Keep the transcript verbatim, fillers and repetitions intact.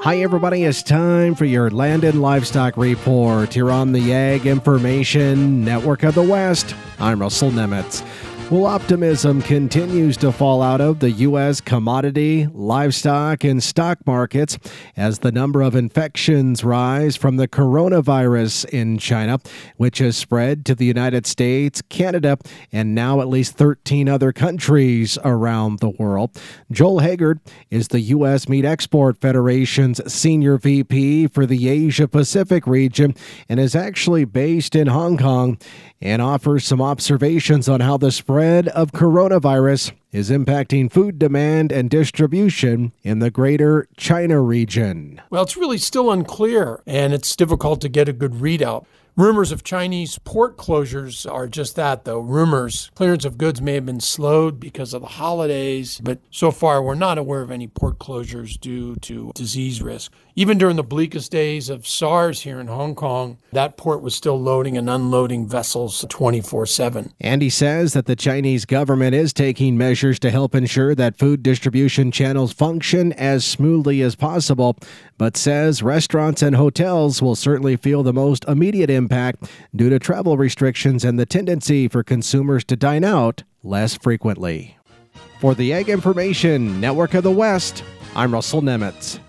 Hi, everybody. It's time for your Land and Livestock Report here on the Ag Information Network of the West. I'm Russell Nemitz. Well, optimism continues to fall out of the U S commodity, livestock, and stock markets as the number of infections rise from the coronavirus in China, which has spread to the United States, Canada, and now at least thirteen other countries around the world. Joel Haggard is the U S Meat Export Federation's Senior V P for the Asia-Pacific region and is actually based in Hong Kong and offers some observations on how the spread of coronavirus is impacting food demand and distribution in the greater China region. Well, it's really still unclear, and it's difficult to get a good readout. Rumors of Chinese port closures are just that, though. Rumors. Clearance of goods may have been slowed because of the holidays, but so far we're not aware of any port closures due to disease risk. Even during the bleakest days of SARS here in Hong Kong, that port was still loading and unloading vessels twenty-four seven. And he says that the Chinese government is taking measures to help ensure that food distribution channels function as smoothly as possible, but says restaurants and hotels will certainly feel the most immediate impact due to travel restrictions and the tendency for consumers to dine out less frequently. For the Ag Information Network of the West, I'm Russell Nemitz.